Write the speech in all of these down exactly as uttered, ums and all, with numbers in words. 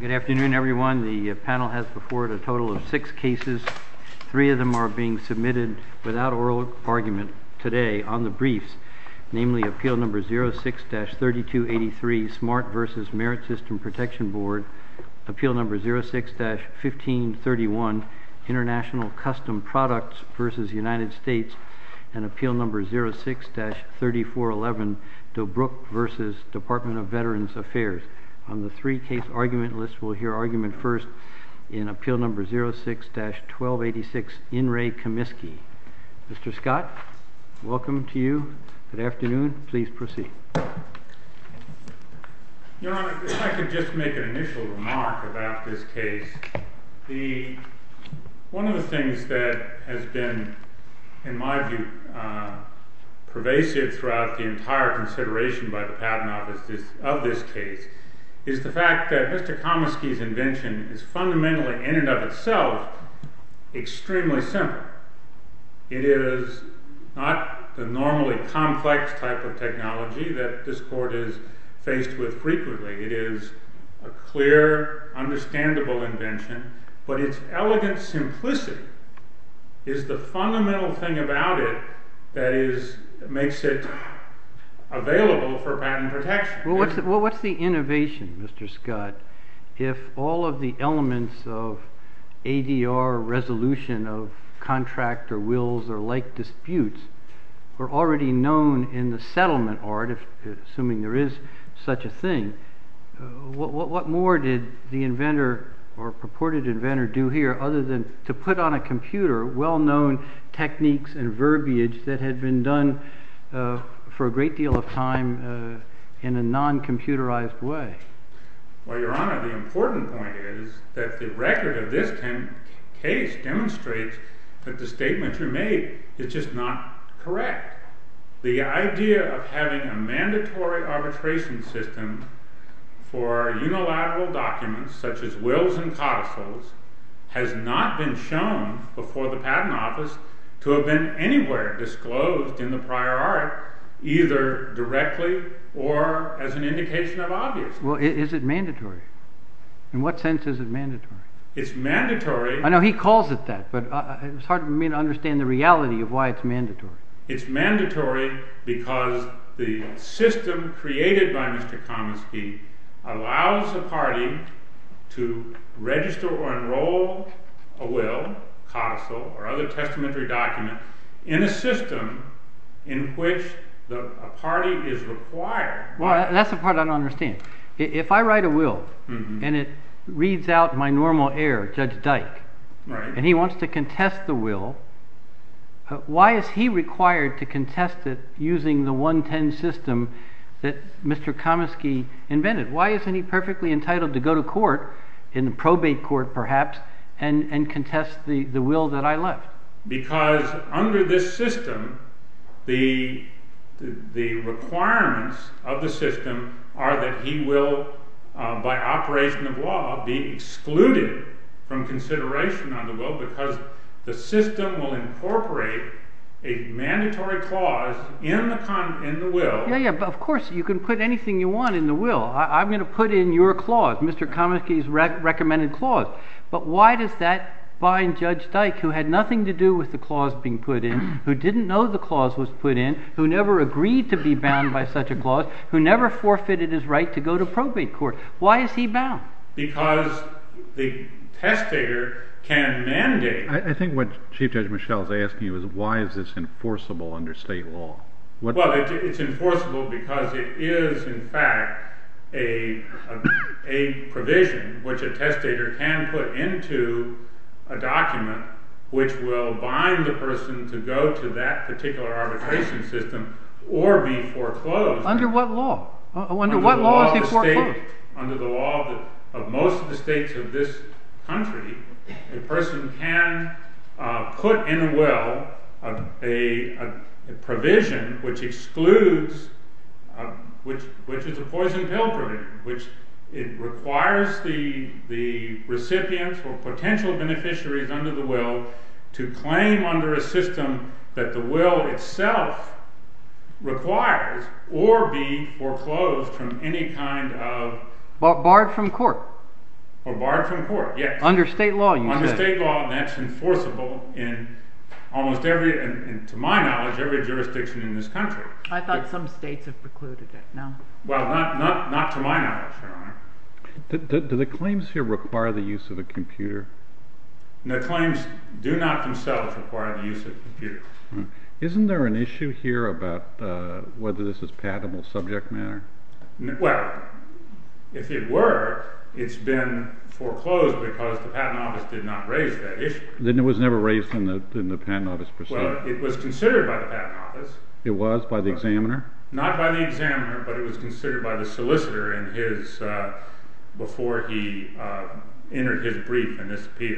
Good afternoon, everyone. The panel has before it a total of six cases. Three of them are being submitted without oral argument today on the briefs, namely Appeal Number zero six dash thirty-two eighty-three, Smart versus Merit System Protection Board, Appeal Number zero six dash fifteen thirty-one, International Custom Products versus United States, and Appeal Number zero six dash thirty-four eleven, Dobrook versus Department of Veterans Affairs. On the three-case argument list, we'll hear argument first in Appeal Number zero six dash twelve eighty-six, In Re Comiskey. Mister Scott, welcome to you. Good afternoon. Please proceed. Your Honor, if I could just make an initial remark about this case. The, one of the things that has been, in my view, uh, pervasive throughout the entire consideration by the Patent Office this, of this case is the fact that Mister Comiskey's invention is fundamentally, in and of itself, extremely simple. It is not the normally complex type of technology that this Court is faced with frequently. It is a clear, understandable invention, but its elegant simplicity is the fundamental thing about it that is makes it available for patent protection. Well, what's the, well, what's the innovation, Mister Scott, if all of the elements of A D R resolution of contract or wills or like disputes were already known in the settlement art, if, assuming there is such a thing? Uh, what, what, what more did the inventor or purported inventor do here other than to put on a computer well-known techniques and verbiage that had been done uh, for a great deal of time uh, in a non-computerized way? Well, Your Honor, the important point is that the record of this case demonstrates that the statement you made is just not correct. The idea of having a mandatory arbitration system for unilateral documents such as wills and codicils has not been shown before the Patent Office to have been anywhere disclosed in the prior art, either directly or as an indication of obviousness. Well, is it mandatory? In what sense is it mandatory? It's mandatory. I know he calls it that, but uh, it's hard for me to understand the reality of why it's mandatory. It's mandatory because the system created by Mister Comiskey allows a party to register or enroll a will, codicil, or other testamentary document in a system in which the, a party is required. Well, that's the part I don't understand. If I write a will mm-hmm. and it reads out my normal heir, Judge Dyke, right. and he wants to contest the will, uh, why is he required to contest it using the one ten system that Mister Comiskey invented? Why isn't he perfectly entitled to go to court, in the probate court perhaps, and, and contest the, the will that I left? Because under this system, the, the, the requirements of the system are that he will, uh, by operation of law, be excluded from consideration on the will because the system will incorporate a mandatory clause in the con in the will. Yeah, yeah, but of course you can put anything you want in the will. I, I'm going to put in your clause, Mister Comiskey's rec recommended clause. But why does that bind Judge Dyke, who had nothing to do with the clause being put in, who didn't know the clause was put in, who never agreed to be bound by such a clause, who never forfeited his right to go to probate court? Why is he bound? Because the testator can mandate. I, I think what Chief Judge Michel is asking you is why is this enforceable under state law? What well, it, it's enforceable because it is, in fact, a, a, a provision which a testator can put into a document which will bind the person to go to that particular arbitration system or be foreclosed. Under what law? Uh, under, under what law, law is he foreclosed? State, under the law of, the, of most of the states of this country, a person can uh, put in a will a, a, a provision which excludes, uh, which which is a poison pill provision, which it requires the the recipients or potential beneficiaries under the will to claim under a system that the will itself requires, or be foreclosed from any kind of Bar barred from court. Or barred from court, yes. Under state law, you Under say? state law, and that's enforceable in almost every, and, and to my knowledge, every jurisdiction in this country. I thought some states have precluded it. No. Well, not not not to my knowledge, Your Honor. Do, do, do the claims here require the use of a computer? The claims do not themselves require the use of a computer. Hmm. Isn't there an issue here about uh, whether this is patentable subject matter? N- Well, if it were, it's been foreclosed because the Patent Office did not raise that issue. Then it was never raised in the in the Patent Office proceeding. Well, it was considered by the Patent Office, It was by the examiner? not by the examiner, but it was considered by the solicitor in his uh, before he uh, entered his brief in this appeal.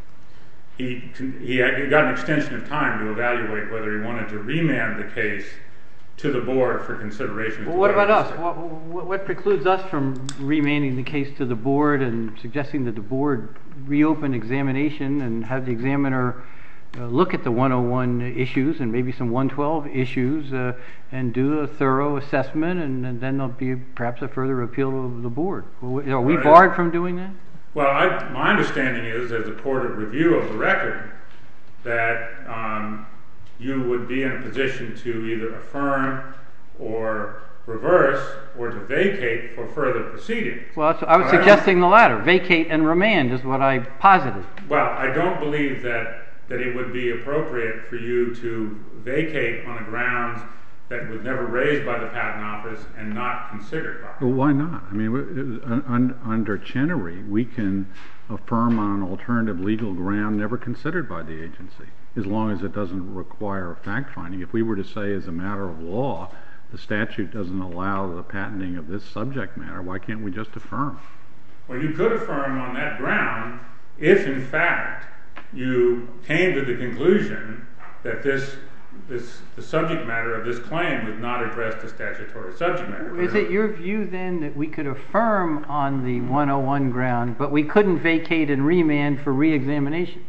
He con- he had, he got an extension of time to evaluate whether he wanted to remand the case to the board for consideration. as Well, to what whether about this- us? What, what, what precludes us from remanding the case to the board and suggesting that the board reopen examination and have the examiner uh, look at the one oh one issues and maybe some one twelve issues uh, and do a thorough assessment, and, and then there'll be perhaps a further appeal to the board. Are we Right. barred from doing that? Well, I, my understanding is, as a court of review of the record, that um, you would be in a position to either affirm or reverse or to vacate for further proceedings. Well, that's, I was But I don't- suggesting the latter. Vacate and remand is what I posited. Well, I don't believe that, that it would be appropriate for you to vacate on a grounds that was never raised by the Patent Office and not considered by it. Well, why not? I mean, we- uh, un- under Chenery, we can affirm on an alternative legal ground never considered by the agency, as long as it doesn't require a fact-finding. If we were to say as a matter of law, the statute doesn't allow the patenting of this subject matter, why can't we just affirm? Well, you could affirm on that ground if, in fact, you came to the conclusion that this, this, the subject matter of this claim was not addressed to statutory subject matter. Is it your view then that we could affirm on the one oh one ground, but we couldn't vacate and remand for re-examination?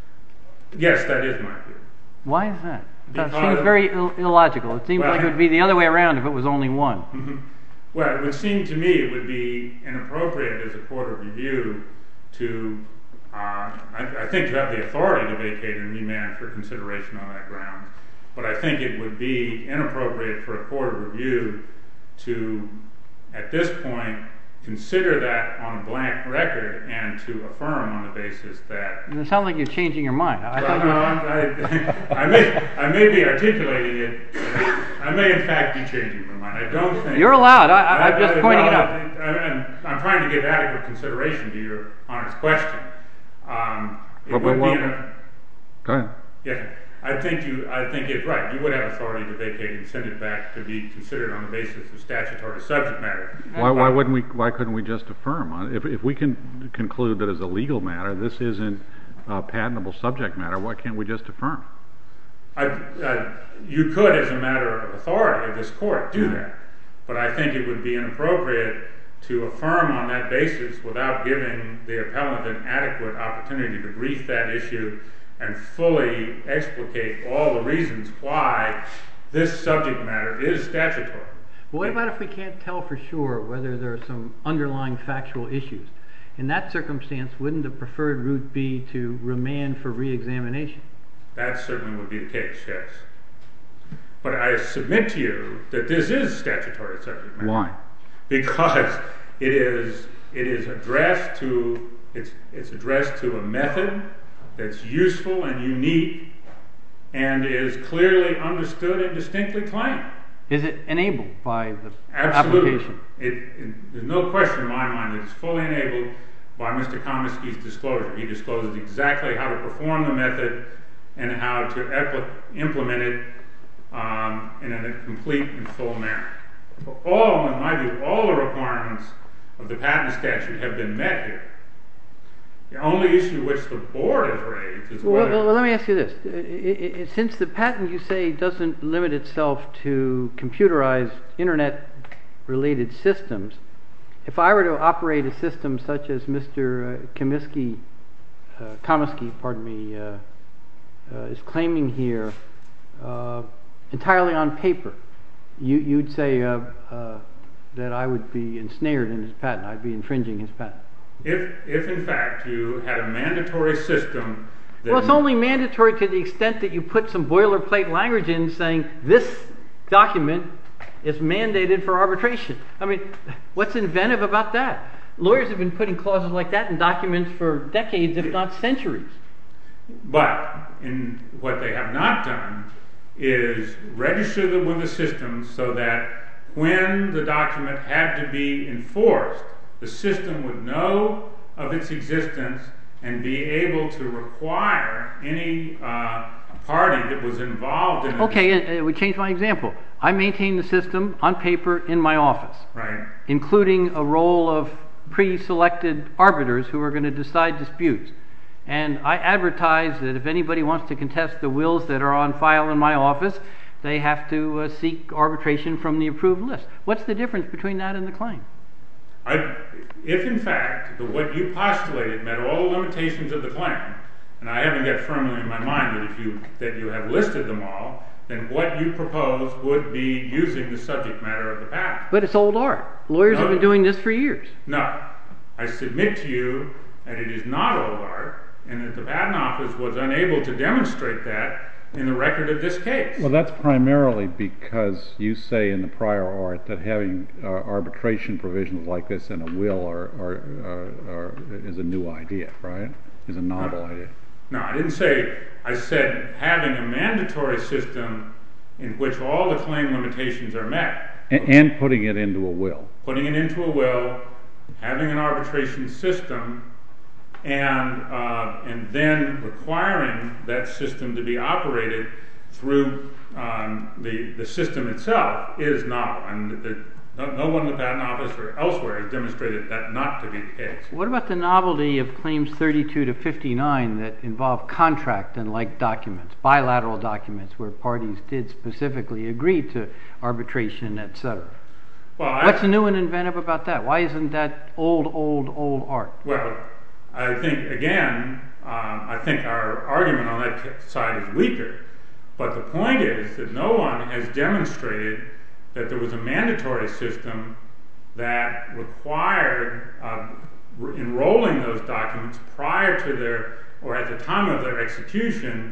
Yes, that is my view. Why is that? That Because- seems very Ill- illogical. It seems Well- like it would be the other way around if it was only one. Well, it would seem to me it would be inappropriate as a court of review to, uh, I, I think you have the authority to vacate and remand for consideration on that ground, but I think it would be inappropriate for a court of review to, at this point, consider that on a blank record and to affirm on the basis that. And it sounds like you're changing your mind. I Well, thought no, you I'm- I, I may, I may be articulating it. I may, in fact, be changing my mind. I don't think. You're allowed. I, I, I'm just pointing it well, out. I, I'm, I'm trying to give adequate consideration to your honest question. Um, it But- would but- be in a, Go ahead. yeah. I think you. I think it's right. You would have authority to vacate and send it back to be considered on the basis of statutory subject matter. Why, why wouldn't we? Why couldn't we just affirm on it? If, if we can conclude that as a legal matter, this isn't uh, patentable subject matter, why can't we just affirm? I, I, you could, as a matter of authority of this court, do that, but I think it would be inappropriate to affirm on that basis without giving the appellant an adequate opportunity to brief that issue and fully explicate all the reasons why this subject matter is statutory. But what about if we can't tell for sure whether there are some underlying factual issues? In that circumstance, wouldn't the preferred route be to remand for re-examination? That certainly would be the case, yes. But I submit to you that this is statutory subject matter. Why? Because it is it is addressed to it's it's addressed to a method that's useful and unique and is clearly understood and distinctly claimed. Is it enabled by the Absolutely. application? It, it, there's no question in my mind that it's fully enabled by Mister Comiskey's disclosure. He discloses exactly how to perform the method and how to epl- implement it um, in a complete and full manner. All, in my view, all the requirements of the patent statute have been met here. The only issue which the board has raised is Well, whether... well, well, let me ask you this. I- I- I- since the patent, you say, doesn't limit itself to computerized internet-related systems, if I were to operate a system such as Mister Uh, Comiskey, uh, Comiskey, pardon me, uh, uh, is claiming here, uh, entirely on paper, you, you'd say uh, uh, that I would be ensnared in his patent. I'd be infringing his patent. If, if in fact you had a mandatory system that... Well, it's only mandatory to the extent that you put some boilerplate language in saying this document is mandated for arbitration. I mean, what's inventive about that? Lawyers have been putting clauses like that in documents for decades, if not centuries. But in what they have not done is register them with the system so that when the document had to be enforced, the system would know of its existence and be able to require any uh, party that was involved in it. Okay, it would change my example. I maintain the system on paper in my office, Right. including a roll of pre-selected arbiters who are going to decide disputes. And I advertise that if anybody wants to contest the wills that are on file in my office, they have to uh, seek arbitration from the approved list. What's the difference between that and the claim? I, if in fact the, what you postulated met all the limitations of the claim, and I haven't got firmly in my mind that if you that you have listed them all, then what you propose would be using the subject matter of the patent. But it's old art. Lawyers No. have been doing this for years. No, I submit to you that it is not old art, and that the Patent Office was unable to demonstrate that in the record of this case. Well, that's primarily because you say in the prior art that having uh, arbitration provisions like this in a will are, are, are, are, is a new idea, right? Is a novel No. idea. No, I didn't say, I said having a mandatory system in which all the claim limitations are met. And, and putting it into a will. Putting it into a will, having an arbitration system, and uh, and then requiring that system to be operated through um, the the system itself is novel, and the, no, no one in the Patent Office or elsewhere has demonstrated that not to be the case. What about the novelty of claims thirty-two to fifty-nine that involve contract and like documents, bilateral documents where parties did specifically agree to arbitration, et cetera? Well, I, What's new and inventive about that? Why isn't that old, old, old art? Well, I think, again, um, I think our argument on that side is weaker. But the point is that no one has demonstrated that there was a mandatory system that required uh, re- enrolling those documents prior to their, or at the time of their execution.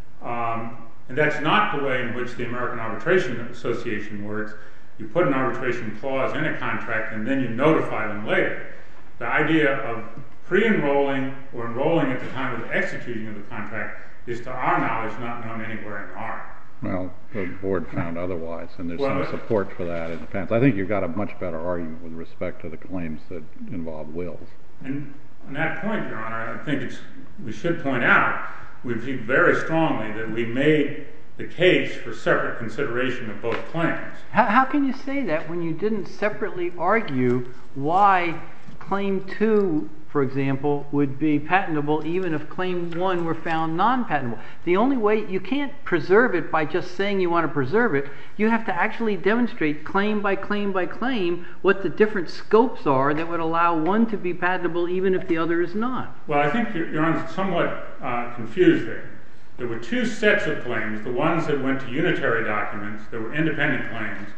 Um, and that's not the way in which the American Arbitration Association works. You put an arbitration clause in a contract and then you notify them later. The idea of pre-enrolling or enrolling at the time of the executing of the contract is, to our knowledge, not known anywhere in the art. Well, the board found otherwise, and there's Well, some support for that in the past. I think you've got a much better argument with respect to the claims that involve wills. And on that point, Your Honor, I think it's, we should point out, we feel very strongly that we made the case for separate consideration of both claims. How, how can you say that when you didn't separately argue why Claim two, for example, would be patentable even if Claim one were found non-patentable? The only way, you can't preserve it by just saying you want to preserve it. You have to actually demonstrate claim by claim by claim what the different scopes are that would allow one to be patentable even if the other is not. Well, I think Your Honor is somewhat uh, confused there. There were two sets of claims, the ones that went to unitary documents, there were independent claims.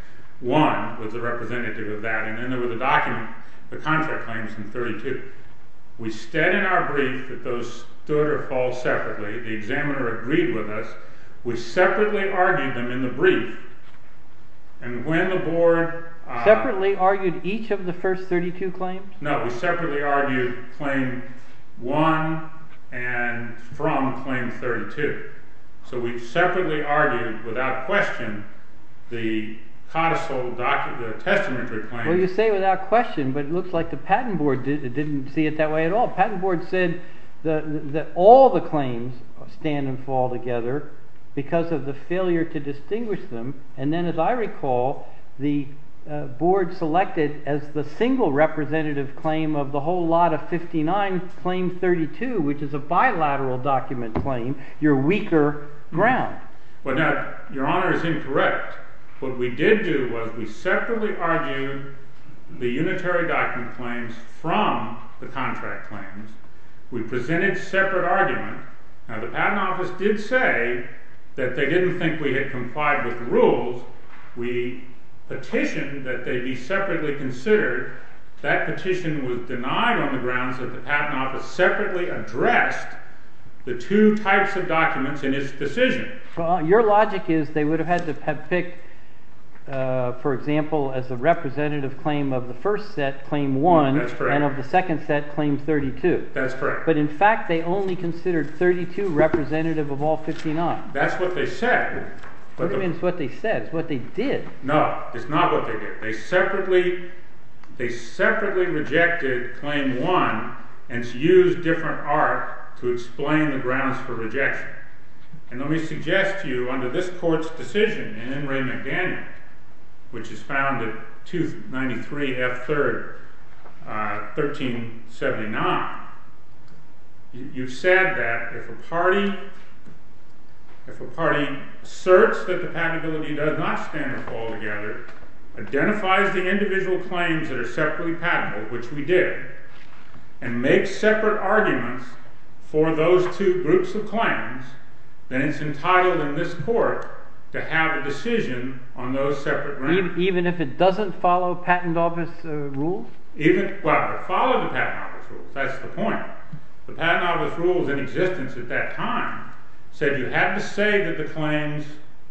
One was the representative of that, and then there were the document, the contract claims in thirty-two. We said in our brief that those stood or fall separately. The examiner agreed with us. We separately argued them in the brief. And when the board... Uh, Separately argued each of the first thirty-two claims? No, we separately argued claim one and from claim thirty-two. So we separately argued, without question, the codicil docu- the testamentary claim. Well, you say without question, but it looks like the patent board did, didn't see it that way at all. Patent board said that, that all the claims stand and fall together because of the failure to distinguish them. And then, as I recall, the uh, board selected as the single representative claim of the whole lot of fifty-nine, claim thirty-two, which is a bilateral document claim, your weaker ground. Well, now, Your Honor is incorrect. What we did do was we separately argued the unitary document claims from the contract claims. We presented separate argument. Now, the Patent Office did say that they didn't think we had complied with the rules. We petitioned that they be separately considered, that petition was denied on the grounds that the Patent Office separately addressed the two types of documents in its decision. Well, your logic is they would have had to have picked, uh, for example, as a representative claim of the first set, claim one, That's correct. and of the second set, claim thirty-two. That's correct. But in fact, they only considered thirty-two representative of all fifty-nine. That's what they said. But What do you the- mean it's what they said? It's what they did. No, it's not what they did. They separately, they separately rejected claim one and used different art to explain the grounds for rejection. And let me suggest to you, under this court's decision in In re McDaniel, which is found at two ninety-three F third, uh, thirteen seventy-nine, you, you've said that if a party, if a party asserts that the patentability does not stand or fall together, identifies the individual claims that are separately patentable, which we did, and makes separate arguments for those two groups of claims, then it's entitled in this court to have a decision on those separate grounds. Even, even if it doesn't follow Patent Office uh, rules? Even, well, it followed the Patent Office rules. That's the point. The Patent Office rules in existence at that time said you had to say that the claims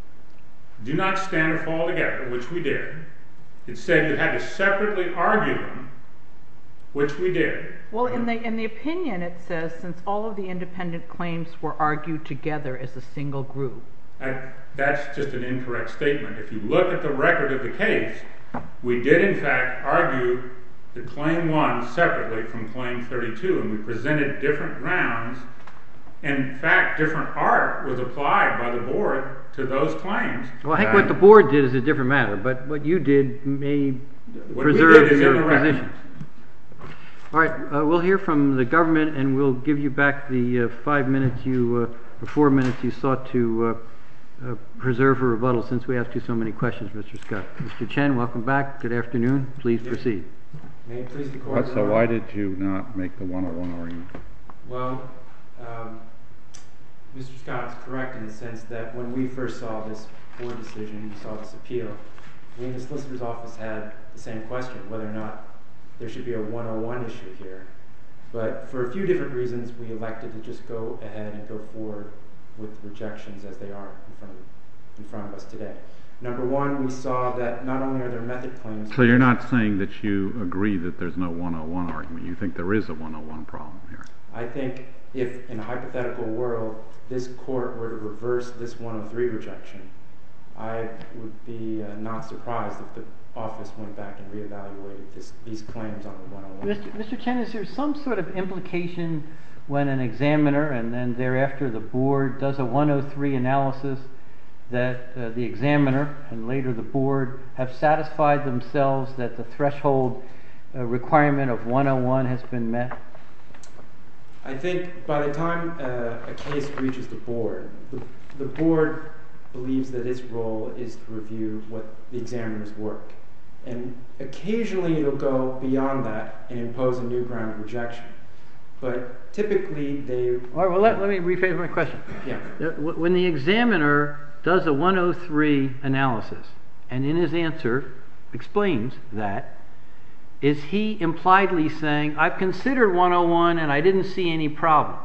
do not stand or fall together, which we did. It said you had to separately argue them, which we did. Well, in the, in the opinion, it says, since all of the independent claims were argued together as a single group. That, that's just an incorrect statement. If you look at the record of the case, we did in fact argue the claim one separately from claim thirty-two, and we presented different grounds. In fact, different art was applied by the board to those claims. Well, I think what the board did is a different matter, but what you did may What we preserve did is in the your record. position. All right, uh, we'll hear from the government, and we'll give you back the uh, five minutes you, uh, or four minutes you sought to uh, uh, preserve for rebuttal, since we asked you so many questions, Mister Scott. Mister Chen, welcome back. Good afternoon. Please Yeah. proceed. May it please the court. So Your Honor? why did you not make the one oh one argument? Well, um, Mister Scott is correct in the sense that when we first saw this board decision, we saw this appeal, we in the solicitor's office had the same question, whether or not there should be a one oh one issue here. But for a few different reasons, we elected to just go ahead and go forward with rejections as they are in front of, in front of us today. Number one, we saw that not only are there method claims... So you're not saying that you agree that there's no one oh one argument. You think there is a one oh one problem here. I think if, in a hypothetical world, this court were to reverse this one oh three rejection, I would be uh, not surprised if the office went back and reevaluated this, these claims on the one oh one. Mister Mister Chen, is there some sort of implication when an examiner and then thereafter the board does a one oh three analysis that uh, the examiner and later the board have satisfied themselves that the threshold uh, requirement of one oh one has been met? I think by the time uh, a case reaches the board, the, the board believes that its role is to review what the examiner's work. And occasionally it'll go beyond that and impose a new ground of rejection. But typically they... All right, well, let, let me rephrase my question. Yeah. Uh, wh- When the examiner does a one oh three analysis and in his answer explains that, is he impliedly saying, I've considered one oh one and I didn't see any problems?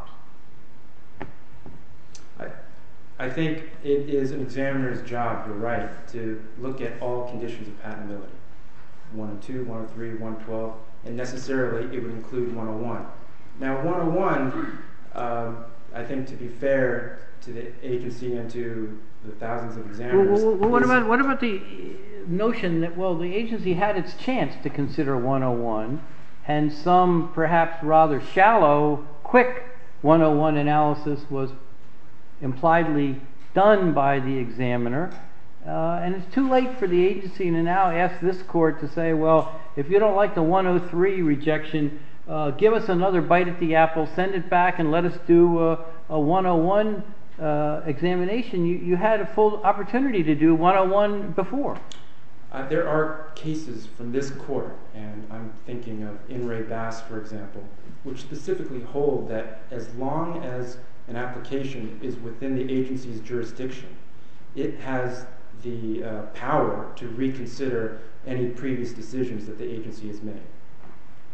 I, I think it is an examiner's job, you're right, to look at all conditions of patentability. one oh two, one oh three, one twelve, and necessarily it would include one oh one. Now one oh one, um, I think to be fair to the agency and to the thousands of Well, examiners... well, well, what is- about what about the notion that, well, the agency had its chance to consider one oh one, and some perhaps rather shallow, quick one oh one analysis was impliedly done by the examiner, uh, and it's too late for the agency to now ask this court to say, well, if you don't like the one oh three rejection, uh, give us another bite at the apple, send it back, and let us do a, a one oh one uh, examination. You, you had a full opportunity to do one oh one before. Uh, there are cases from this court, and I'm thinking of In re Bass, for example, which specifically hold that as long as an application is within the agency's jurisdiction, it has the uh, power to reconsider any previous decisions that the agency has made.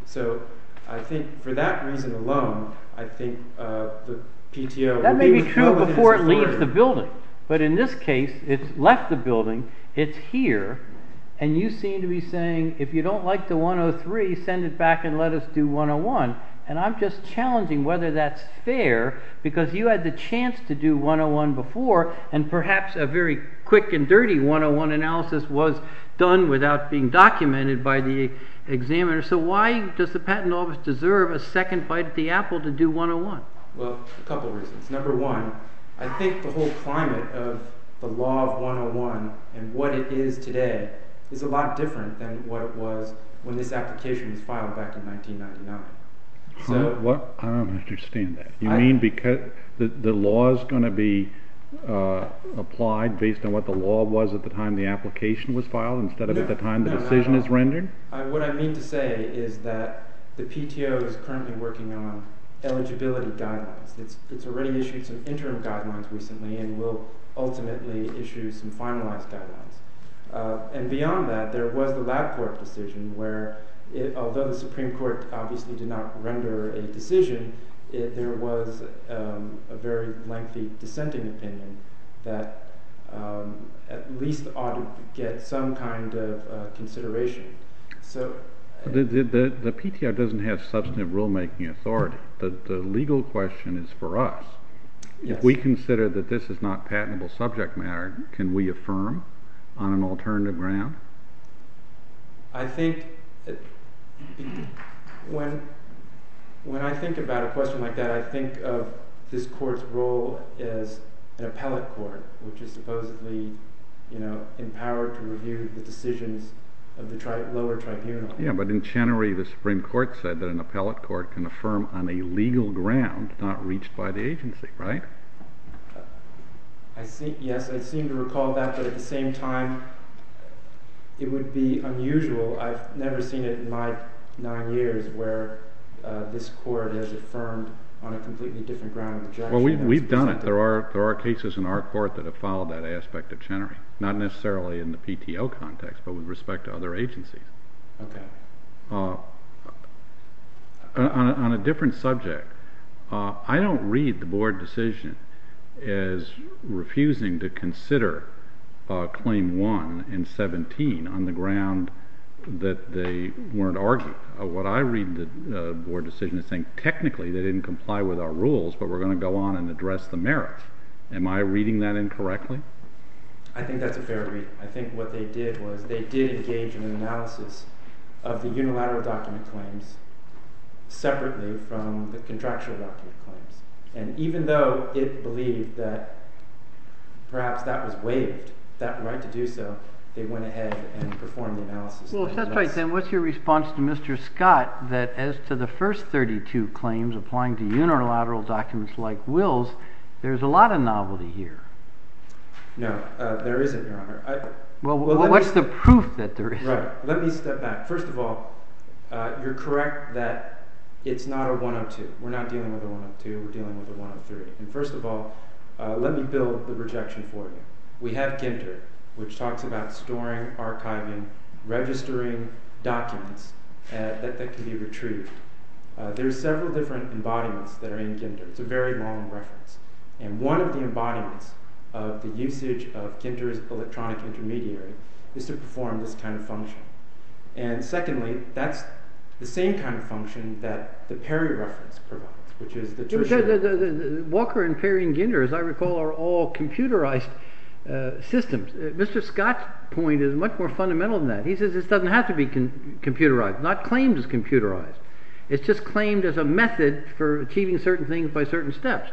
So I think for that reason alone, I think uh, the P T O... That may be true well before it authority. leaves the building. But in this case, it's left the building, it's here, and you seem to be saying, if you don't like the one oh three, send it back and let us do one oh one. And I'm just challenging whether that's fair, because you had the chance to do one oh one before, and perhaps a very quick and dirty one oh one analysis was done without being documented by the examiner. So why does the Patent Office deserve a second bite at the apple to do one oh one? Well, a couple reasons. Number one, I think the whole climate of the law of one oh one and what it is today is a lot different than what it was when this application was filed back in nineteen ninety-nine. So, what? I don't understand that. You I, mean because the, the law is going to be uh, applied based on what the law was at the time the application was filed instead of no, at the time the no, decision is rendered? I, what I mean to say is that the P T O is currently working on eligibility guidelines. It's, it's already issued some interim guidelines recently and will ultimately issue some finalized guidelines. Uh, and beyond that, there was the LabCorp decision where, it, although the Supreme Court obviously did not render a decision, it, there was um, a very lengthy dissenting opinion that um, at least ought to get some kind of uh, consideration. So. The, the, the, the P T O doesn't have substantive rulemaking authority. The, the legal question is for us. Yes. If we consider that this is not patentable subject matter, can we affirm on an alternative ground? I think it, when, when I think about a question like that, I think of this court's role as an appellate court, which is supposedly, you know, empowered to review the decisions of the tri lower tribunal. Yeah, but in Chenery, the Supreme Court said that an appellate court can affirm on a legal ground not reached by the agency, right? Uh, I see, yes, I seem to recall that, but at the same time, it would be unusual. I've never seen it in my nine years where uh, this court has affirmed on a completely different ground of objection. Well, we, we've done it. There are there are cases in our court that have followed that aspect of Chenery, not necessarily in the P T O context, but with respect to other agencies. Okay. Uh, on, a, on a different subject, uh, I don't read the board decision as refusing to consider uh, Claim one and seventeen on the ground that they weren't argued. Uh, what I read the uh, board decision is saying technically they didn't comply with our rules, but we're going to go on and address the merits. Am I reading that incorrectly? I think that's a fair read. I think what they did was they did engage in an analysis of the unilateral document claims separately from the contractual document claims. And even though it believed that perhaps that was waived, that right to do so, they went ahead and performed the analysis. Well, if that's right, then what's your response to Mister Scott that as to the first thirty-two claims applying to unilateral documents like wills, there's a lot of novelty here? No, uh, there isn't, Your Honor. I, well, well what's the proof that there is? Right. Let me step back. First of all, uh, you're correct that it's not a one oh two. We're not dealing with a one oh two. We're dealing with a one oh three. And first of all, uh, let me build the rejection for you. We have Ginter, which talks about storing, archiving, registering documents uh, that, that can be retrieved. Uh, there's several different embodiments that are in Ginter. It's a very long reference. And one of the embodiments of the usage of Ginter's electronic intermediary is to perform this kind of function. And secondly, that's the same kind of function that the Perry reference provides, which is the tertiary. The, the, the, the, Walker and Perry and Ginter, as I recall, are all computerized Uh, systems. Uh, Mister Scott's point is much more fundamental than that. He says this doesn't have to be con computerized, not claimed as computerized. It's just claimed as a method for achieving certain things by certain steps.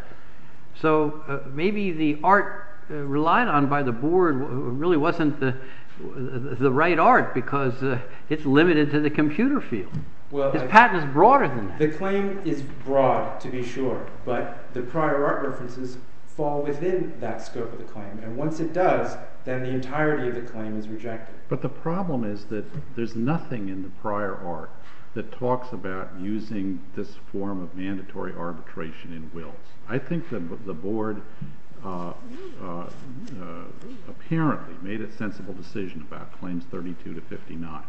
So uh, maybe the art uh, relied on by the board really wasn't the the right art because uh, it's limited to the computer field. Well, His I, patent is broader than that. The claim is broad, to be sure, but the prior art references fall within that scope of the claim. And once it does, then the entirety of the claim is rejected. But the problem is that there's nothing in the prior art that talks about using this form of mandatory arbitration in wills. I think that the board uh, uh, uh, apparently made a sensible decision about claims thirty-two to fifty-nine.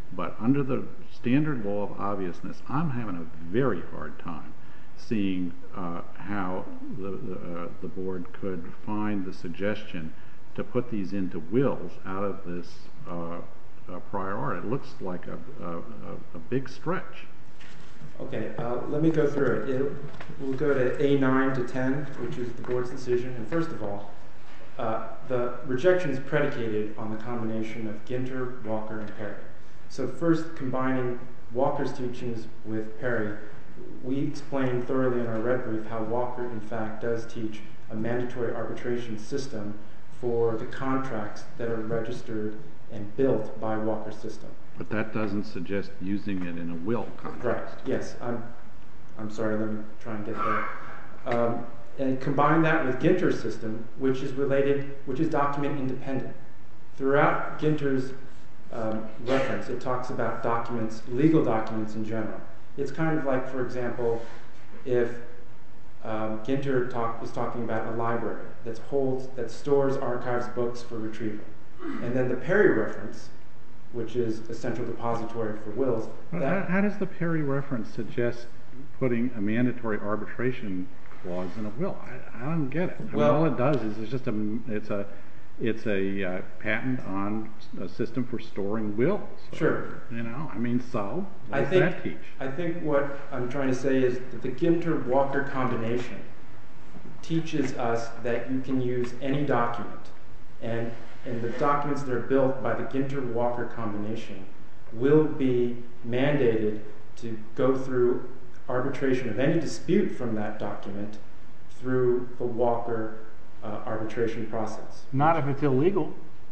But under the standard law of obviousness, I'm having a very hard time seeing uh, how the, the, uh, the board could find the suggestion to put these into wills out of this uh, uh, prior art. It looks like a, a, a big stretch. Okay, uh, let me go through it. it. We'll go to A nine to ten, which is the board's decision. And first of all, uh, the rejection is predicated on the combination of Ginter, Walker, and Perry. So first, combining Walker's teachings with Perry, we explained thoroughly in our red brief how Walker, in fact, does teach a mandatory arbitration system for the contracts that are registered and built by Walker's system. But that doesn't suggest using it in a will context. Right, yes. I'm, I'm sorry, let me try and get there. Um, and combine that with Ginter's system, which is related, which is document independent. Throughout Ginter's um, reference, it talks about documents, legal documents in general. It's kind of like, for example, if um, Ginter talk, is talking about a library that holds, that stores, archives books for retrieval. And then the Perry reference, which is a central depository for wills. Well, that, how, how does the Perry reference suggest putting a mandatory arbitration clause in a will? I, I don't get it. I well, mean, all it does is it's just a it's a it's a uh, patent on a system for storing wills. So, sure. You know, I mean, so what I does think, that teach? I think what I'm trying to say is that the Ginter-Walker combination teaches us that you can use any document, and and the documents that are built by the Ginter-Walker combination will be mandated to go through arbitration of any dispute from that document through the Walker uh, arbitration process. Not if it's illegal.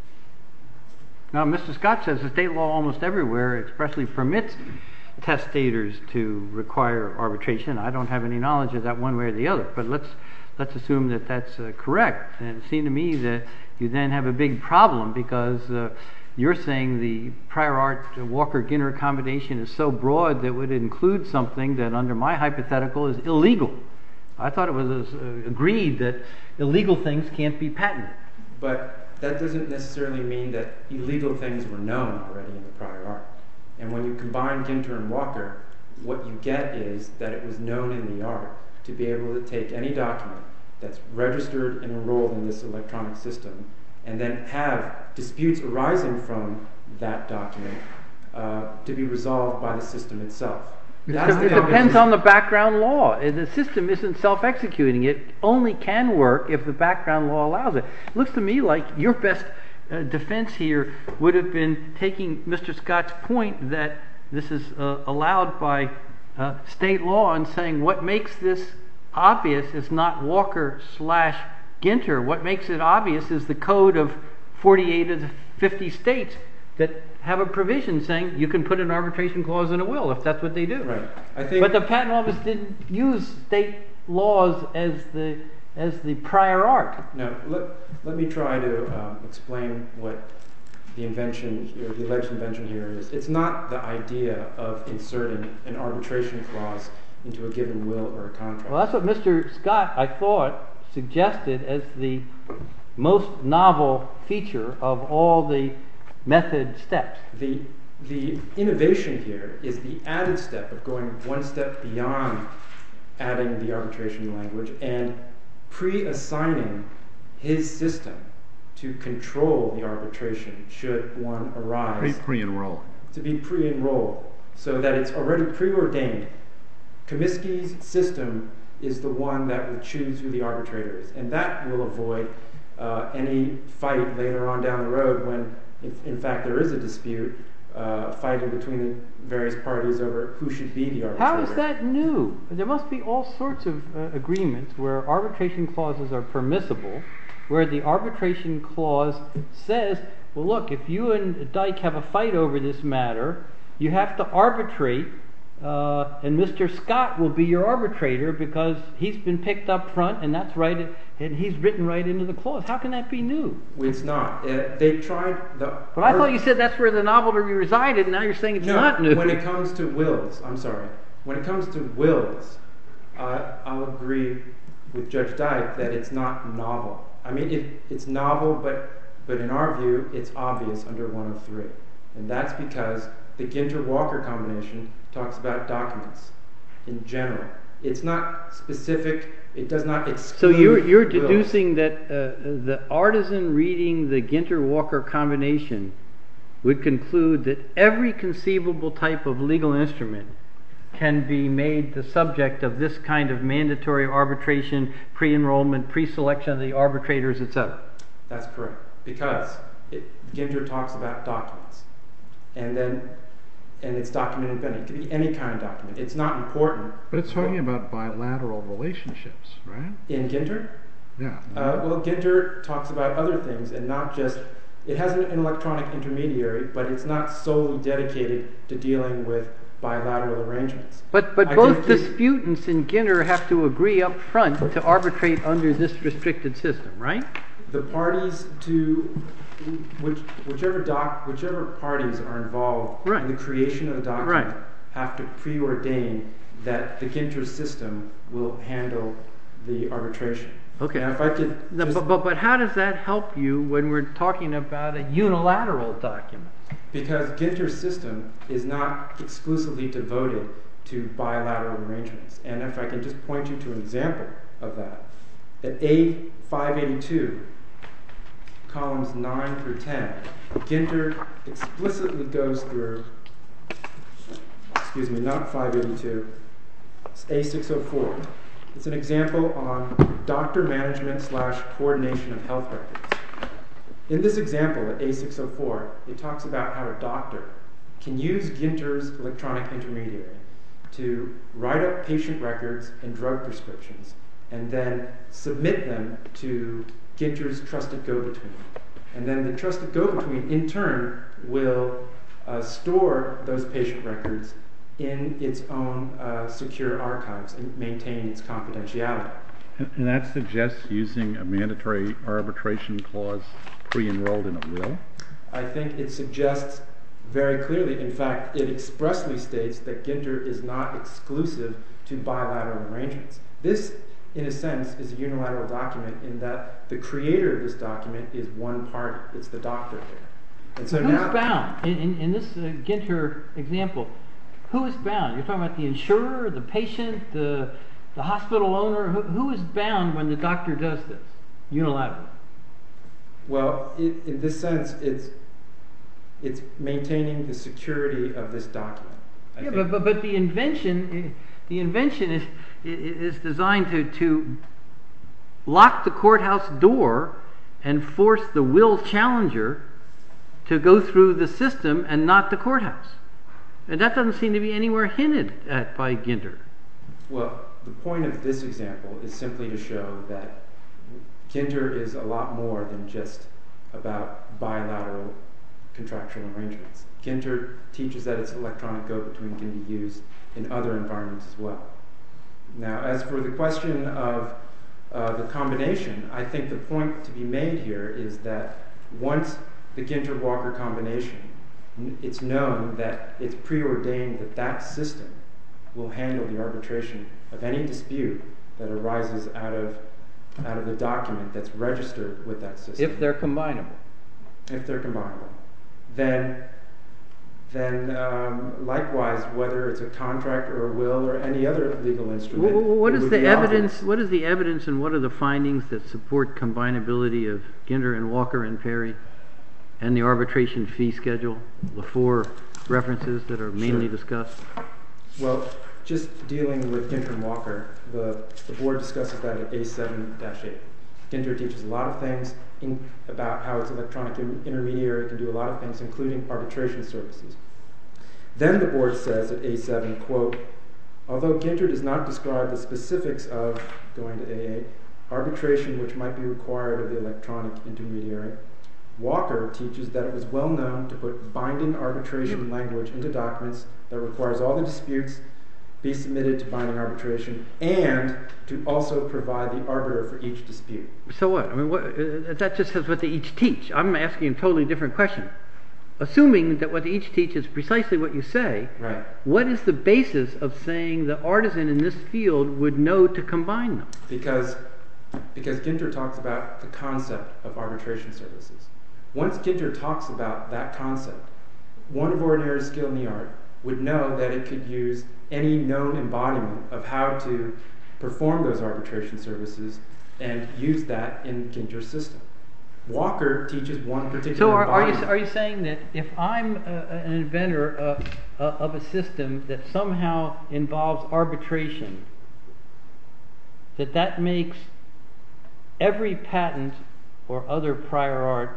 Now, Mister Scott says the state law almost everywhere expressly permits testators to require arbitration. I don't have any knowledge of that one way or the other, but let's let's assume that that's uh, correct. And it seemed to me that you then have a big problem because uh, you're saying the prior art uh, Walker-Ginter combination is so broad that it would include something that under my hypothetical is illegal. I thought it was uh, agreed that illegal things can't be patented. But that doesn't necessarily mean that illegal things were known already in the prior art. And when you combine Ginter and Walker, what you get is that it was known in the art to be able to take any document that's registered and enrolled in this electronic system and then have disputes arising from that document uh, to be resolved by the system itself. That's It the depends on the background law. The system isn't self-executing. It only can work if the background law allows it. It looks to me like your best uh, defense here would have been taking Mister Scott's point that this is uh, allowed by uh, state law and saying what makes this obvious is not Walker slash Ginter. What makes it obvious is the code of forty-eight of the fifty states that have a provision saying you can put an arbitration clause in a will if that's what they do. Right. I think but the patent office didn't use state laws as the as the prior art. No, let, let me try to um, explain what the invention here, the alleged invention here is. It's not the idea of inserting an arbitration clause into a given will or a contract. Well, that's what Mister Scott, I thought, suggested as the most novel feature of all the method steps. The, the innovation here is the added step of going one step beyond adding the arbitration language and pre-assigning his system to control the arbitration should one arise. Pre-enroll. To be pre-enrolled, so that it's already preordained. Comiskey's system is the one that will choose who the arbitrator is, and that will avoid uh, any fight later on down the road when, if, in fact, there is a dispute, uh, fighting between the various parties over who should be the arbitrator. How is that new? There must be all sorts of uh, agreements where arbitration clauses are permissible, where the arbitration clause says, well, look, if you and Dyke have a fight over this matter, you have to arbitrate, uh, and Mister Scott will be your arbitrator because he's been picked up front, and that's right, and he's written right into the clause. How can that be new? It's not. Uh, they tried the. But I thought you said that's where the novelty resided, and now you're saying it's no, not new. When it comes to wills, I'm sorry. When it comes to wills, uh, I'll agree with Judge Dyke that it's not novel. I mean, it, it's novel, but but in our view, it's obvious under one oh three, and that's because The Ginter-Walker combination talks about documents in general. It's not specific. It does not exclude. So you're you're wills. deducing that uh, the artisan reading the Ginter-Walker combination would conclude that every conceivable type of legal instrument can be made the subject of this kind of mandatory arbitration, pre-enrollment, pre-selection of the arbitrators, et cetera. That's correct, because it, Ginter talks about documents, and then and it's documented. Then it could be any kind of document. It's not important. But it's talking about bilateral relationships, right? In Ginter, Yeah. uh, well, Ginter talks about other things, and not just. It has an electronic intermediary, but it's not solely dedicated to dealing with bilateral arrangements. But but I both think the- disputants in Ginter have to agree up front to arbitrate under this restricted system, right? The parties to which, whichever doc, whichever parties are involved Right. in the creation of the document Right. have to preordain that the Ginter system will handle the arbitration. Okay. Now, if I could, No, just- but, but but how does that help you when we're talking about a unilateral document? because Ginter's system is not exclusively devoted to bilateral arrangements, and if I can just point you to an example of that, at A five eighty-two, columns nine through ten, Ginter explicitly goes through, excuse me, not five eighty-two, it's A six oh four. It's an example on doctor management slash coordination of health records. In this example at A six oh four, it talks about how a doctor can use Ginter's electronic intermediary to write up patient records and drug prescriptions and then submit them to Ginter's trusted go-between. And then the trusted go-between, in turn, will uh, store those patient records in its own uh, secure archives and maintain its confidentiality. And and that suggests using a mandatory arbitration clause pre-enrolled in a will? I think it suggests very clearly, in fact, it expressly states that Ginter is not exclusive to bilateral arrangements. This, in a sense, is a unilateral document in that the creator of this document is one party. It's the doctor here. And so Who's now, bound? In, in, in this uh, Ginter example, who is bound? You're talking about the insurer, the patient, the, the hospital owner? Who, who is bound when the doctor does this unilaterally? well, it, in this sense, it's it's maintaining the security of this document. I Yeah, think. but, but but the invention, the invention is is designed to to lock the courthouse door and force the will challenger to go through the system and not the courthouse, and that doesn't seem to be anywhere hinted at by Ginter. Well, the point of this example is simply to show that Ginter is a lot more than just about bilateral contractual arrangements. Ginter teaches that its electronic go-between can be used in other environments as well. Now, as for the question of uh, the combination, I think the point to be made here is that once the Ginter-Walker combination, it's known that it's preordained that that system will handle the arbitration of any dispute that arises out of out of the document that's registered with that system. If they're combinable. If they're combinable, then then um, likewise, whether it's a contract or a will or any other legal instrument, Wh- wh- What it is would the be evidence? obvious. What is the evidence, and what are the findings that support combinability of Ginter and Walker and Perry, and the arbitration fee schedule? The four references that are mainly Sure. discussed. Well, just dealing with Ginter and Walker, the, the board discusses that at A seven dash eight. Ginter teaches a lot of things in, about how its electronic in, intermediary can do a lot of things, including arbitration services. Then the board says at A seven, quote, although Ginter does not describe the specifics of, going to A eight, arbitration which might be required of the electronic intermediary, Walker teaches that it was well known to put binding arbitration language into documents that requires all the disputes be submitted to binding arbitration and to also provide the arbiter for each dispute. So what? I mean, what, uh, that just says what they each teach. I'm asking a totally different question. Assuming that what they each teach is precisely what you say, Right. what is the basis of saying the artisan in this field would know to combine them? Because, because Ginter talks about the concept of arbitration services. Once Ginter talks about that concept, one of ordinary skill in the art would know that it could use any known embodiment of how to perform those arbitration services and use that in Ginter's system. Walker teaches one particular So are, are you embodiment. are you saying that if I'm uh, an inventor uh, uh, of a system that somehow involves arbitration, that that makes every patent or other prior art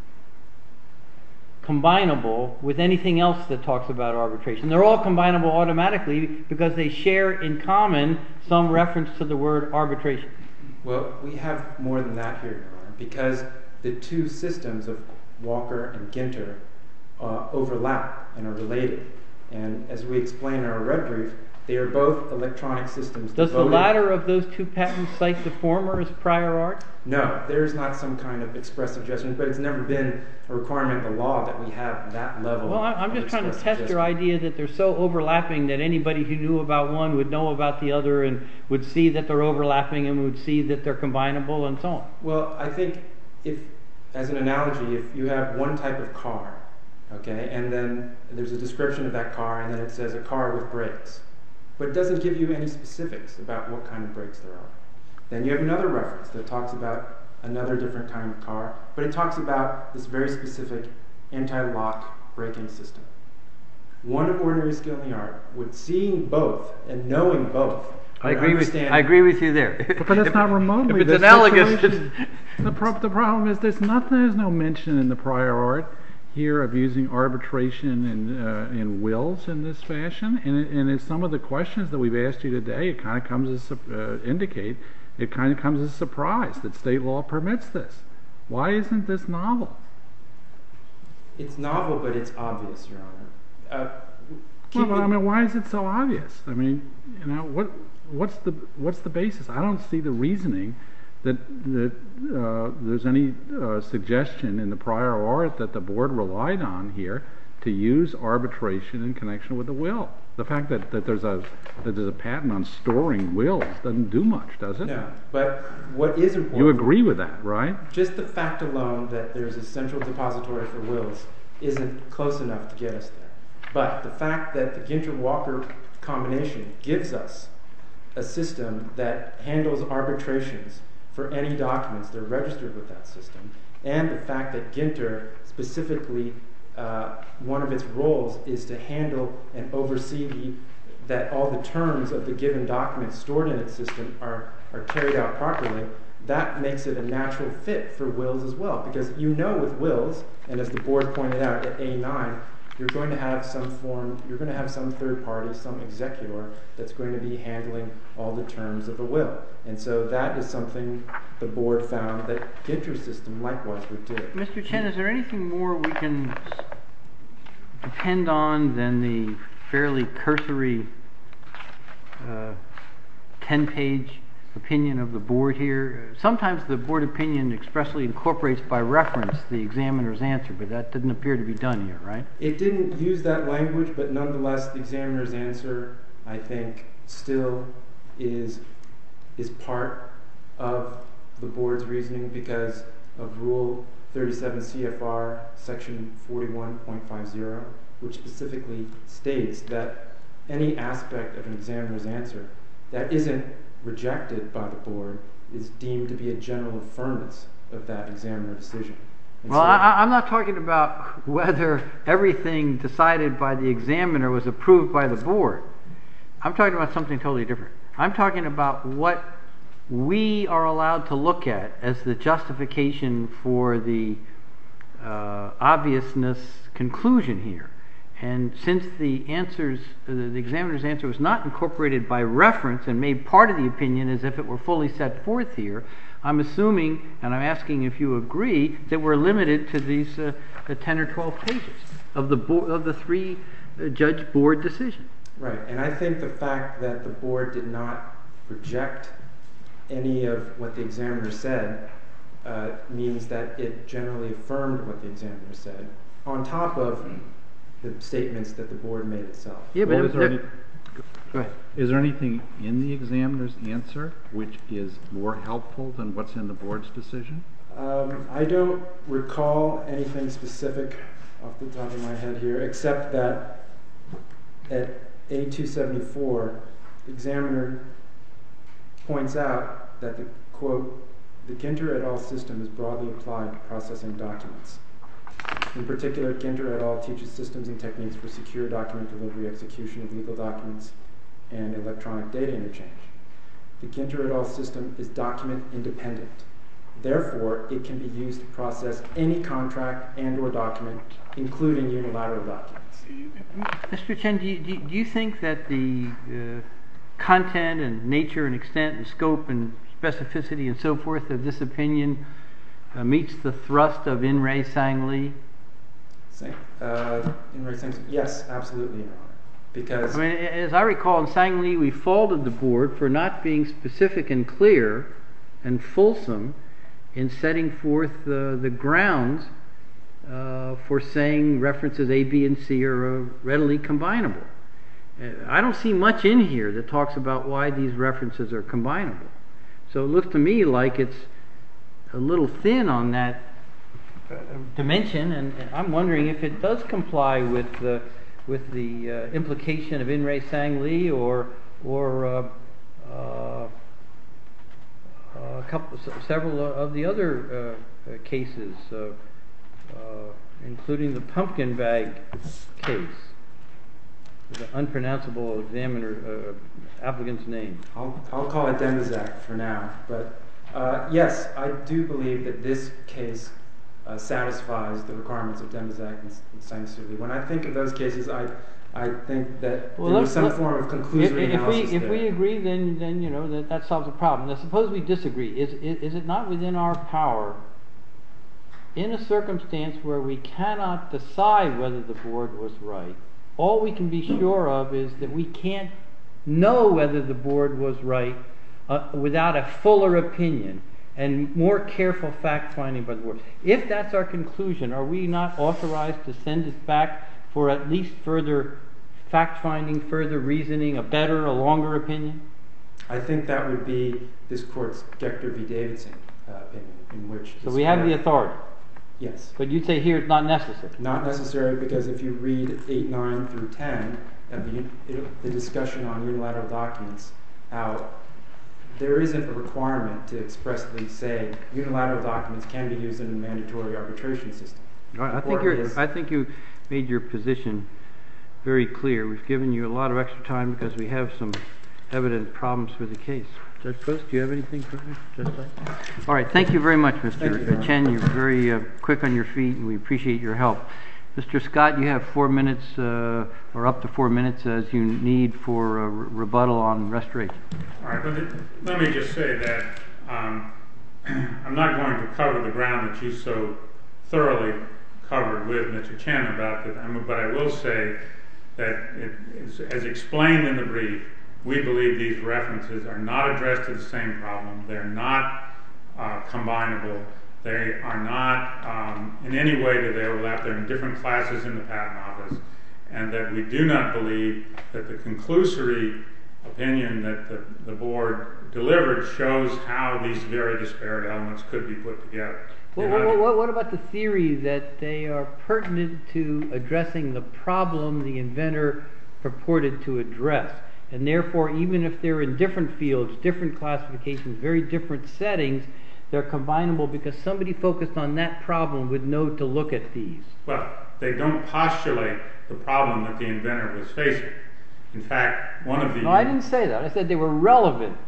combinable with anything else that talks about arbitration? They're all combinable automatically because they share in common some reference to the word arbitration. Well, we have more than that here, Your Honor, because the two systems of Walker and Ginter uh, overlap and are related. And as we explain in our red brief, they are both electronic systems. Does the devoted- latter of those two patents cite the former as prior art? No, there is not some kind of express suggestion, but it's never been a requirement of the law that we have that level. Well, I- I'm of just trying to express test your suggestion. idea that they're so overlapping that anybody who knew about one would know about the other and would see that they're overlapping and would see that they're combinable and so on. Well, I think if, as an analogy, if you have one type of car, okay, and then there's a description of that car, and then it says a car with brakes, but it doesn't give you any specifics about what kind of brakes there are. Then you have another reference that talks about another different kind of car, but it talks about this very specific anti-lock braking system. One of ordinary skill in the art would, seeing both and knowing both, I would agree with understand- I agree with you there. But it's not remotely. If it's the analogous, situation- it's- the, pro- the problem is there's nothing. There's no mention in the prior art here of using arbitration in uh, in wills in this fashion. And it, and as some of the questions that we've asked you today, it kind of comes as uh, indicate. It kind of comes as a surprise that state law permits this. Why isn't this novel? It's novel, but it's obvious, Your Honor. Uh, Well, but I keeping- mean, why is it so obvious? I mean, you know, what what's the what's the basis? I don't see the reasoning that that uh, there's any uh, suggestion in the prior art that the board relied on here to use arbitration in connection with the will. The fact that, that there's a that there's a patent on storing wills doesn't do much, does it? No, but what is important... You agree with that, right? Just the fact alone that there's a central depository for wills isn't close enough to get us there. But the fact that the Ginter-Walker combination gives us a system that handles arbitrations for any documents that are registered with that system, and the fact that Ginter specifically, uh, one of its roles is to handle and oversee the, that all the terms of the given document stored in its system are, are carried out properly, that makes it a natural fit for wills as well. Because you know with wills, and as the board pointed out at A nine, you're going to have some form, you're going to have some third party, some executor that's going to be handling all the terms of the will. And so that is something the board found that Ginter's system likewise would do. Mister Chen, is there anything more we can depend on than the fairly cursory uh, ten-page opinion of the board here? Sometimes the board opinion expressly incorporates by reference the examiner's answer, but that didn't appear to be done here, right? It didn't use that language, but nonetheless the examiner's answer, I think, still is, is part of the board's reasoning because of Rule thirty-seven C F R Section forty-one point fifty, which specifically states that any aspect of an examiner's answer that isn't rejected by the board is deemed to be a general affirmance of that examiner decision. And Well, so- I, I'm not talking about whether everything decided by the examiner was approved by the board. I'm talking about something totally different. I'm talking about what we are allowed to look at as the justification for the uh, obviousness conclusion here. And since the answers, uh, the examiner's answer was not incorporated by reference and made part of the opinion as if it were fully set forth here, I'm assuming, and I'm asking if you agree, that we're limited to these uh, the ten or twelve pages of the bo- of the three uh, judge board decision. Right, and I think the fact that the board did not reject any of what the examiner said uh, means that it generally affirmed what the examiner said, on top of the statements that the board made itself. Yeah, but Well, it- is, there any, go ahead. is there anything in the examiner's answer which is more helpful than what's in the board's decision? Um, I don't recall anything specific off the top of my head here, except that at A two seventy-four, the examiner points out that the, quote, the Ginter et al. System is broadly applied to processing documents. In particular, Ginter et al. Teaches systems and techniques for secure document delivery, execution of legal documents, and electronic data interchange. The Ginter et al. System is document independent. Therefore, it can be used to process any contract and or document, including unilateral documents. Mister Chen, do you, do you think that the uh, content and nature and extent and scope and specificity and so forth of this opinion uh, meets the thrust of In Re Sang Lee? Uh, in Re Sang, yes, absolutely, Your Honor. Because I mean, as I recall, in Sang Lee, we faulted the board for not being specific and clear and fulsome in setting forth uh, the grounds uh, for saying references A, B, and C are uh, readily combinable. Uh, I don't see much in here that talks about why these references are combinable. So it looks to me like it's a little thin on that uh, dimension, and, and I'm wondering if it does comply with the with the uh, implication of In Re Sang Lee or or uh, uh, a couple, several of the other uh, uh, cases, uh, uh, including the pumpkin bag case, the unpronounceable examiner uh, applicant's name. I'll, I'll call it Demizak for now, but uh, yes, I do believe that this case uh, satisfies the requirements of Demizak and, and Sang Soo Lee. When I think of those cases, I I think that well, there was some let, form of conclusory if, if analysis we if there. we agree, then then you know that, that solves the problem. Now, suppose we disagree. Is, is is it not within our power, in a circumstance where we cannot decide whether the board was right? All we can be sure of is that we can't know whether the board was right uh, without a fuller opinion and more careful fact-finding by the board. If that's our conclusion, are we not authorized to send it back for at least further fact-finding, further reasoning, a better, a longer opinion? I think that would be this court's Gechter v. Davidson uh, opinion, in which... So we have the authority. Yes. But you'd say here it's not necessary. Not necessary, because if you read eight, nine through ten, of the, it, the discussion on unilateral documents, how there isn't a requirement to expressly say unilateral documents can be used in a mandatory arbitration system. Right, I think you're, I think you made your position very clear. We've given you a lot of extra time because we have some evident problems with the case. Judge Post, do you have anything for me? Judge Light? All right, thank you very much, Mister You, Chen. You're very uh, quick on your feet, and we appreciate your help. Mister Scott, you have four minutes, uh, or up to four minutes, as you need for a re rebuttal on restoration. All right, but let me just say that um, I'm not going to cover the ground that you so thoroughly covered with Mister Chen about it, but I will say that it is, as explained in the brief, we believe these references are not addressed to the same problem. They're not uh, combinable. They are not um, in any way do they overlap. They're in different classes in the Patent Office, and that we do not believe that the conclusory opinion that the, the board delivered shows how these very disparate elements could be put together. Well, what, what, what about the theory that they are pertinent to addressing the problem the inventor purported to address? And therefore, even if they're in different fields, different classifications, very different settings, they're combinable because somebody focused on that problem would know to look at these. Well, they don't postulate the problem that the inventor was facing. In fact, one of the... No, I didn't say that. I said they were relevant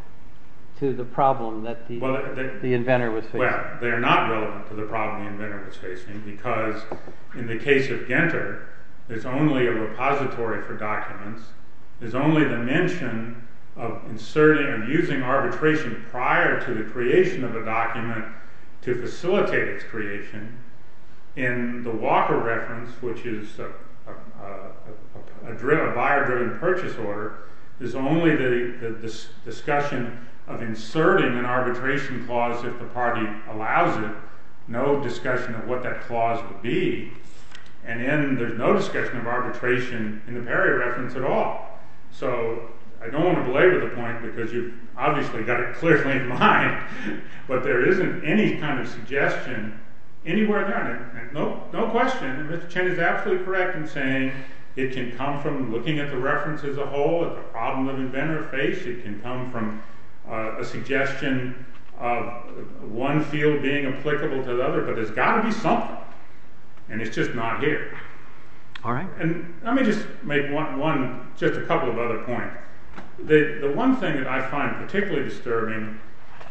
to the problem that the, well, they, the inventor was facing. Well, they're not relevant to the problem the inventor was facing because in the case of Ginter, there's only a repository for documents. There's only the mention of inserting or using arbitration prior to the creation of a document to facilitate its creation. In the Walker reference, which is a, a, a, a, a buyer-driven purchase order, there's only the, the dis discussion of inserting an arbitration clause if the party allows it, no discussion of what that clause would be, and then there's no discussion of arbitration in the Perry reference at all. So I don't want to belabor the point because you've obviously got it clearly in mind, but there isn't any kind of suggestion anywhere there. And no, no question, and Mister Chen is absolutely correct in saying it can come from looking at the reference as a whole, at the problem that inventor faced. It can come from uh, a suggestion of one field being applicable to the other, but there's got to be something, and it's just not here. All right. And let me just make one, one just a couple of other points. The, the one thing that I find particularly disturbing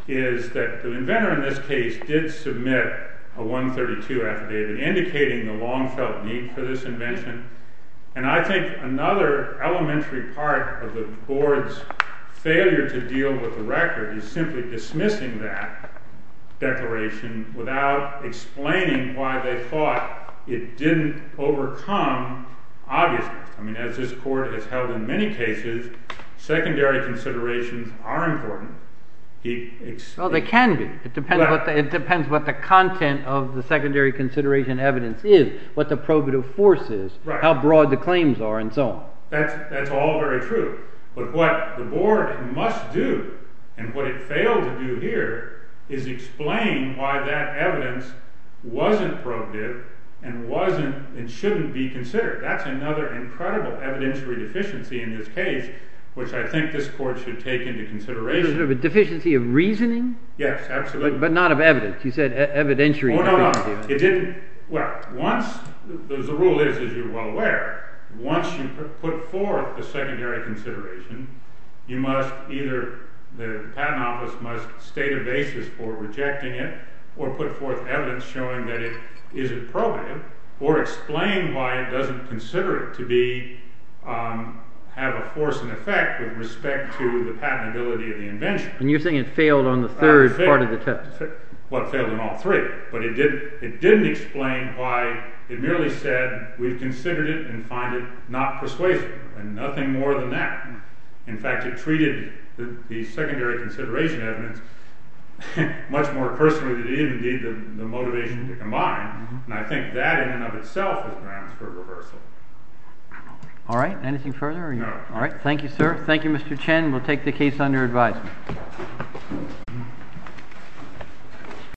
is that the inventor in this case did submit a one thirty-two affidavit indicating the long-felt need for this invention. And I think another elementary part of the board's failure to deal with the record is simply dismissing that declaration without explaining why they thought it didn't overcome obviousness. I mean, as this court has held in many cases, secondary considerations are important. He ex- Well, they can be. It depends Well- what the, it depends what the content of the secondary consideration evidence is, what the probative force is, Right. how broad the claims are, and so on. That's, that's all very true. But what the board must do, and what it failed to do here, is explain why that evidence wasn't probative and wasn't and shouldn't be considered. That's another incredible evidentiary deficiency in this case, which I think this court should take into Is consideration. there a deficiency of reasoning, Yes, absolutely. but, but not of evidence? You said e- evidentiary Oh, no, deficiency. no. It didn't. Well, once, the, the rule is, as you're well aware, once you put forth the secondary consideration, you must either, the patent office must state a basis for rejecting it, or put forth evidence showing that it isn't probative, or explain why it doesn't consider it to be, um, have a force and effect with respect to the patentability of the invention. And you're saying it failed on the third Uh, fa- part of the test. fa- Well, it failed in all three, but it did. It didn't explain why. It merely said we've considered it and find it not persuasive, and nothing more than that. In fact, it treated the, the secondary consideration evidence much more cursorily than it did indeed the, the motivation to combine. And I think that in and of itself is grounds for reversal. All right. Anything further? Or you- No. All right. Thank you, sir. Thank you, Mister Chen. We'll take the case under advisement.